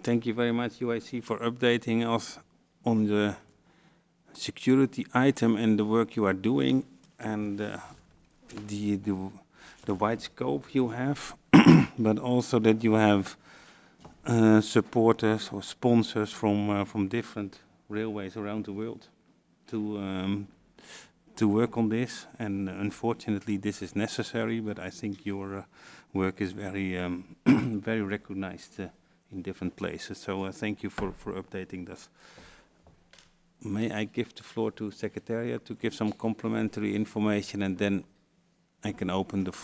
Thank you very much, UIC, for updating us on the security item and the work you are doing and the wide scope you have, but also that you have supporters or sponsors from different railways around the world to work on this. And unfortunately, this is necessary, but I think your work is very very recognized in different places. So thank you for updating this. May I give the floor to Secretariat to give some complementary information, and then I can open the